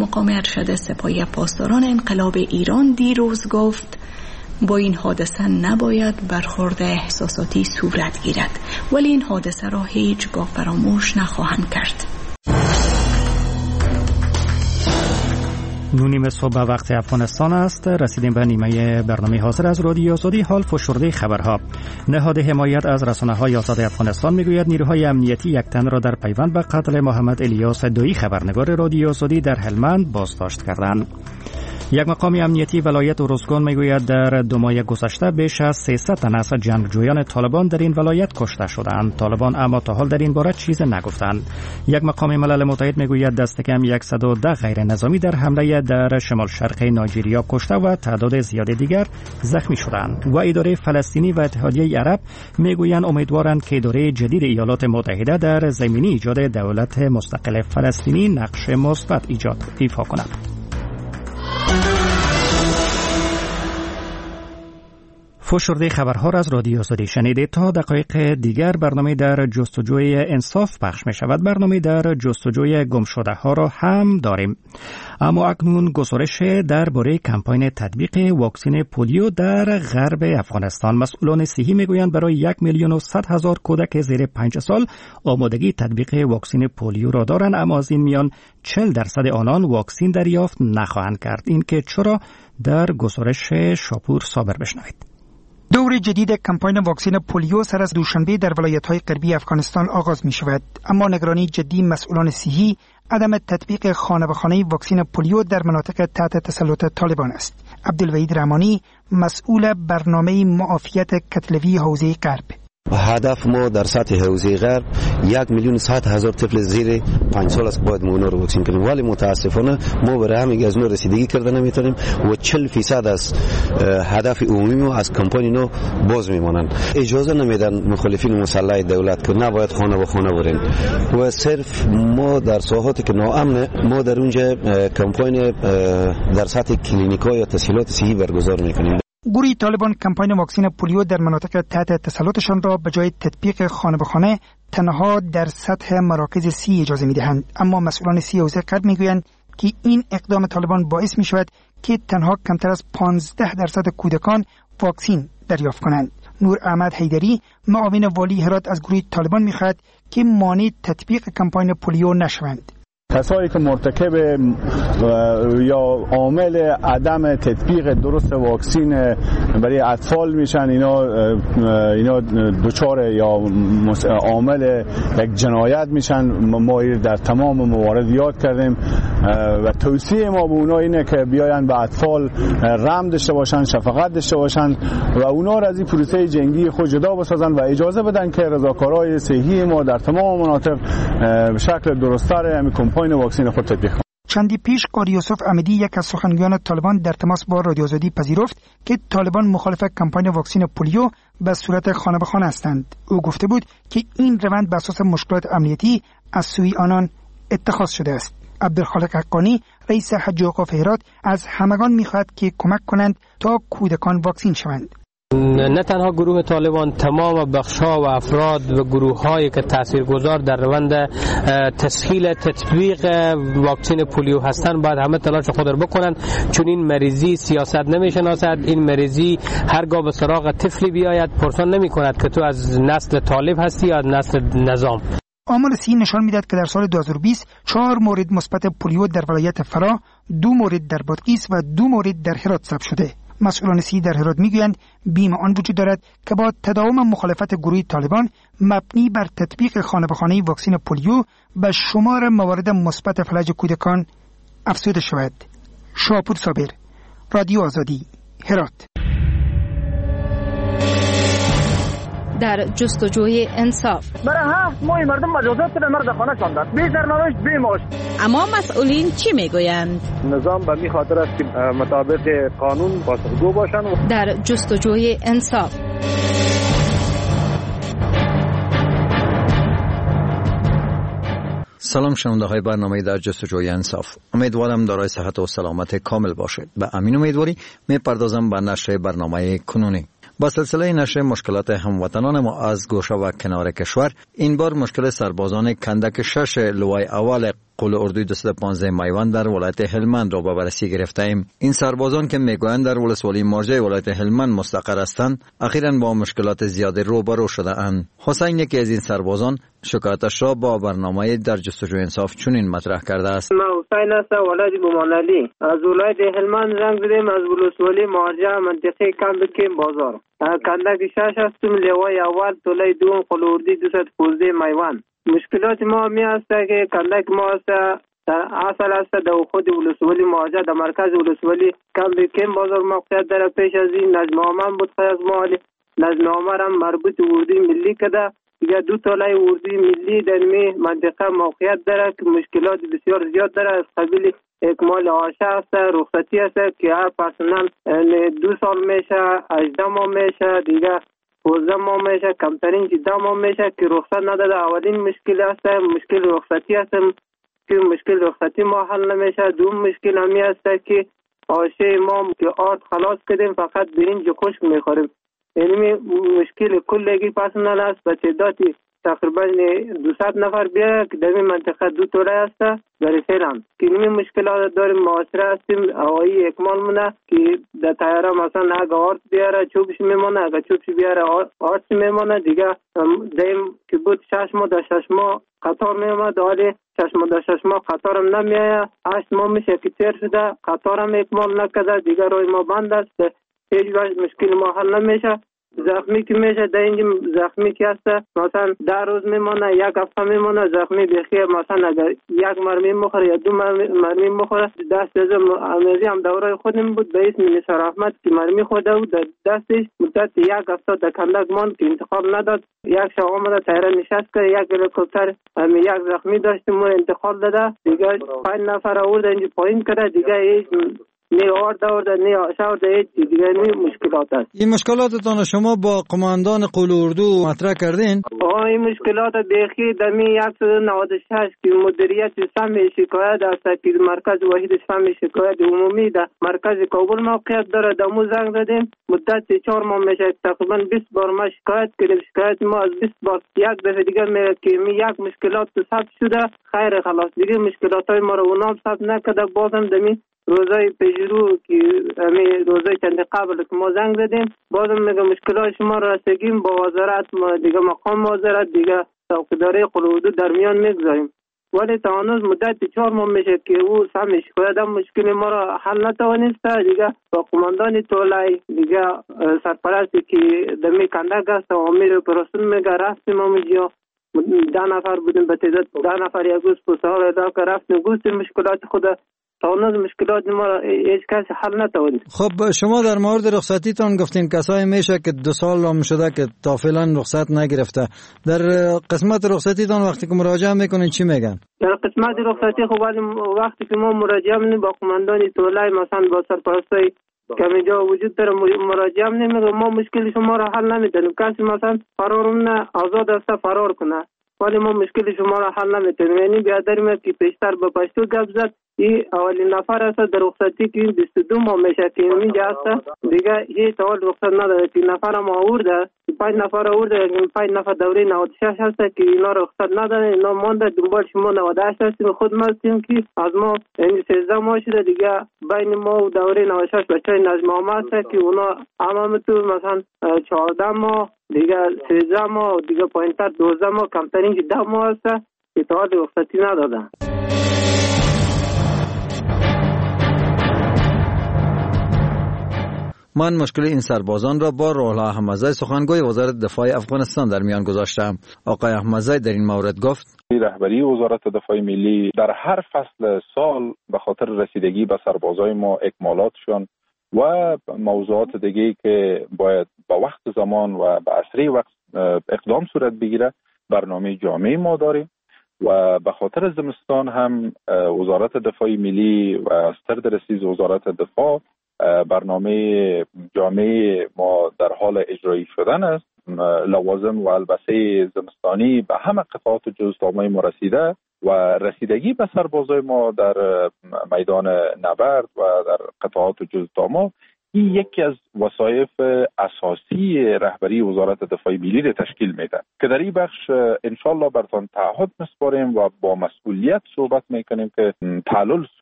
مقام ارشد سپاهی پاسداران انقلاب ایران دیروز گفت با این حادثه نباید برخورد احساساتی صورت گیرد، ولی این حادثه را هیچگاه فراموش نخواهند کرد. نیم صبح وقت افغانستان است. رسیدیم به نیمه برنامه حاضر از رادیو آزادی. حال فشرده خبرها. نهاد حمایت از رسانه‌های آزاد افغانستان میگوید نیروهای امنیتی یک تن را در پیوند به قتل محمد الیاس دویی خبرنگار رادیو آزادی در هلمند بازداشت کردند. یک مقام امنیتی ولایت ارزگان میگوید در 2 ماه گذشته بیش از 300 تن از جنگجویان طالبان در این ولایت کشته شدند. طالبان اما تا حال در این باره چیزی نگفتند. یک مقام ملل متحد میگوید دست کم 110 غیر نظامی در حمله در شمال شرقی نایجریا کشته و تعداد زیاد دیگر زخمی شدند. و اداره فلسطینی و اتحادیه عرب میگویند امیدوارند که اداره جدید ایالات متحده در زمینه ایجاد دولت مستقل فلسطینی نقش مثبت ایفا کند. فشرده خبرها را از رادیو آزادی شنیدید. تا دقایق دیگر برنامه در جستجوی انصاف پخش می شود. برنامه در جستجوی گمشده ها را هم داریم. اما اکنون گزارش درباره کمپاین تطبیق واکسن پولیو در غرب افغانستان. مسئولان صحی میگویند برای 1,100,000 کودک زیر 5 سال آمادگی تطبیق واکسن پولیو را دارند، اما از این میان 40% آنان واکسن دریافت نخواهند کرد. این که چرا در گزارش شاپور صابر بشنوید. دور جدید کمپاین واکسن پولیو سر از دوشنبه در ولایت‌های غربی افغانستان آغاز می شود، اما نگرانی جدی مسئولان صحی عدم تطبیق خانه به خانه واکسن پولیو در مناطق تحت تسلط طالبان است. عبدالوحید رحمانی مسئول برنامه معافیت کتلوی حوزه غرب: هدف ما در سطح حوزه غرب 1,100,000 طفل زیر 5 سال است باید ما اونا رو واکسین کنیم، ولی متاسفانه ما برای همین از اونها رسیدگی کرده نمیتونیم و 40% از هدف عمومی ما از کمپانی نو باز میمانند. اجازه نمیدن مخالفین مسلح دولت که نباید خانه به خانه برن و صرف ما در ساحاتی که ناامنه ما در اونجا کمپاین در سطح کلینیکا یا تسهیلات صحی برگزار میکنیم. گروه طالبان کمپاین واکسن پولیو در مناطق تحت تسلطشان را به جای تطبیق خانه به خانه تنها در سطح مراکز سی اجازه می‌دهند، اما مسئولان سی حوزه غرب می‌گویند که این اقدام طالبان باعث می‌شود که تنها کمتر از 15% کودکان واکسن دریافت کنند. نور احمد حیدری معاون والی هرات از گروه طالبان می‌خواهد که مانع تطبیق کمپاین پولیو نشوند. کسایی که مرتکب یا عامل عدم تطبیق درست واکسن برای اطفال میشن، اینا دچار یا عامل یک جنایت میشن. ما در تمام موارد یاد کردیم و توصیه ما به اونا اینه که بیاین به اطفال رحم داشته باشن، شفقت داشته باشن و اونا را از این پروسه جنگی خود جدا بسازن و اجازه بدن که رضاکارای صحی ما در تمام مناطق به شکل درست‌تر همین کمپاین واکسن خود تطبیق کنند. چندی پیش قاری یوسف امیدی، یک از سخنگویان طالبان، در تماس با رادیو آزادی پذیرفت که طالبان مخالف کمپاین واکسن پولیو به صورت خانه به خانه هستند. او گفته بود که این روند بر اساس مشکلات امنیتی از سوی آنان اتخاذ شده است. عبدالخالق حقانی، رئیس حج و اوقاف هرات، از همگان می‌خواهد که کمک کنند تا کودکان واکسن شوند. نه تنها گروه طالبان، تمام بخش‌ها و افراد و گروه‌هایی که تاثیرگذار در روند تسهیل تطبیق واکسن پولیو هستند باید همه تلاش خود را بکنند، چون این مریضی سیاست نمی‌شناسد. این مریضی هرگاه به سراغ طفلی بیاید پرسان نمی‌کند که تو از نسل طالب هستی یا از نسل نظام. آمار صحی نشان می‌دهد که در سال 2020 4 مورد مثبت پولیو در ولایت فرا، 2 مورد در بادغیس و 2 مورد در هرات ثبت شده. مسئولان صحی در هرات میگویند بیم آن وجود دارد که با تداوم مخالفت گروه طالبان مبنی بر تطبیق خانه به خانه واکسن پولیو به شمار موارد مثبت فلج کودکان افزوده شود. شاپور صابر، رادیو آزادی، هرات. در جستجوی انصاف برای ما مردم مجازات به مرد خانه شاندند، بی سرنوشت بی معاش. اما مسئولین چی میگویند؟ نظام به می خاطر است که مطابق قانون پاسخگو باشند. در جستجوی انصاف. سلام شنونده های برنامه در جستجوی انصاف. امیدوارم دارای صحت و سلامت کامل باشید. به امین امیدواری میپردازم به نشر برنامه کنونی. با سلسله نشر مشکلات هموطنان ما از گوشه و کنار کشور، این بار مشکل سربازان کندک 6 لوای اول قول اردوی 215 میوان در ولایت هلمند را به بررسی گرفته ایم. این سربازان که میگویند در ولسوالی مارجه ولایت هلمند مستقر هستند، اخیراً با مشکلات زیادی روبرو شده اند. حسین یکی از این سربازان شکایتش را با برنامه در جستجوی انصاف چنین مطرح کرده است. من حسین هستم، ولایت بومانعلی. از ولایت هلمند زنگ زدیم، از ولسوالی مارجه منطقه کم بازار. کندک 6 هستم، لیوای اول توله دوم قول اردوی 215 میوان. مشکلات ما می است که کندک ما است اصل است در خود ولسوالی مارجه در مرکز ولسوالی کم بازار موقعیت داره. پیش از این نظمنامه بود خیلی مالی نظمنامه هم مربوط اردوی ملی کده. دیگه 2 توله اردوی ملی در می منطقه موقعیت داره که مشکلات بسیار زیاد داره. از قبیل اکمال آشه است، رخصتی است که هر پرسنل 2 سال میشه، 18 ماه میشه، دیگه 12 ماه میشه، کمترین 10 ماه میشه که رخصت نداده. اولین مشکل است مشکل رخصتی است که مشکل رخصتی ما حل نمیشه. دوم مشکل همی است که آشه ما که آرد خلاص کردیم فقط برنج خشک میخوریم. یعنی مشکل کلگی پرسنل است به تعدادی تقریبا 200 نفر بیا که در این منطقه 2 توله است در فعلا که این مشکلات داریم. معاصره هستیم هوایی اکمال مونه که در طیاره مثلا اگه آرد بیاره چوبش میمونه، اگه چوبش بیاره آرد میمونه. دیگه دیم که بود 6 ماه در 6 ماه قطار میامد، حالی 6 ماه در 6 ماه قطار هم نمیایه. 8 ماه میشه که تیر شده قطار هم اکمال نکده. دیگه روی ما بند است، هیچ وقت مشکل ما حل نمیشه. زخمی که میشه در اینجا زخمی که هست مثلا 10 روز میمونه، 1 هفته میمونه زخمی بخیر. مثلا اگر 1 مرمی مخوره یا 2 مرمی مخوره دست از امیزی هم دوره خودم بود به اسم نثار احمد که مرمی خورده بود در دستش مدت 1 هفته در کندک ماند که انتقال نداد. 1 شب آمده تیره نشست که 1 هلیکوپتر 1 زخمی داشتیم انتقال داده. دیگه 5 نفر آورده اینجا پایین کرده. دیگه هیچ نه آرد آورده نه آشه آورده دیگه مشکلات است. این مشکلاتتان شما با قماندان قول اردو مطرح کردین؟ این مشکلات بیخی دمی 196 که مدیریت سم شکایت است که مرکز واحد سم شکایت عمومی در مرکز کابل موقعیت داره. دمو زنگ زدیم مدت 4 ماه میشه تقریبا 20 بار ما شکایت کردیم. شکایت ما از 20 بار 1 دفعه دیگه میگه که 1 مشکلات ثبت شده خیر خلاص دیگه مشکلات های ما رو اونام ثبت نکرده. بازم دمی روزای پیشرو که روزای چند قبل که ما زنگ زدیم بازم میگه مشکلات شما را رسیدیم با وزارت ما دیگه مقام وزارت دیگه توقیداری قول اردو در میان میگذاریم. ولی تا هنوز مدت 4 ماه میشه که او سم شکایت هم مشکل ما را حل نتوانسته. دیگه با قماندان توله دیگه سرپرستی که دمی کندک است و امیر اپراسیون میگه رفتیم اونجا 10 نفر بودیم به تعداد 10 نفر یک روز پسار ادا که رفتیم گفتیم مشکلات خود تا هنوز مشکلات ما را هیچ کسی حل نتوانید. خب شما در مورد رخصتیتان گفتین کسایی میشه که 2 سال هم شده که تا فعلا رخصت نگرفته. در قسمت رخصتیتان وقتی که مراجعه میکنین چی میگن؟ در قسمت رخصتی خب وقتی که ما مراجعه میکنیم با قماندان توله مثلا با سرپرستای که اینجا وجود داره مراجعه میکنیم ما مشکل شما را حل نمیدونیم. کسی مثلا فرار آزاد است فرار کنه ولی ما مشکل شما را حل نمیتونیم. یعنی بیادریم که پیشتر به پشتو گپ زد این اولین نفر است در رخصتی که 22 ماه میشه که اینجا است دیگه هیچ اول رخصت نداره که نفر ما آورده 5 نفر آورده 5 نفر دوره 96 هست که اینا رخصت نداره. اینا مانده دنبال شما 98 هستیم خود ما هستیم که از ما یعنی 13 ماه شده دیگه بین ما و دوره 96 بچهای نظمنامه هست که اونا همه تو مثلا 14 ماه دیگه 13 ماه دیگه پایینتر 12 ماه کمترین که 10 ماه هست که تا حال رخصتی ندادن. من مشکل این سربازان را با روح الله احمدزی سخنگوی وزارت دفاع افغانستان در میان گذاشتم. آقای احمدزی در این مورد گفت رهبری وزارت دفاع ملی در هر فصل سال به خاطر رسیدگی به سربازای ما اکمالاتشون و موضوعات دیگه که باید با وقت زمان و به اسرع وقت اقدام صورت بگیره برنامه جامعی ما داریم و به خاطر زمستان هم وزارت دفاع ملی و سرد رئیس وزارت دفاع برنامه جامعی ما در حال اجرایی شدن است. لوازم و البسه زمستانی به همه قطعات جزئیات ما رسیده و رسیدگی به سربازای ما در میدان نبرد و در قطعات جزئیات ما این یکی از وظایف اساسی رهبری وزارت دفاع ملی را تشکیل میده که در این بخش انشالله برتان تعهد میسپاریم و با مسئولیت صحبت میکنیم که تعلل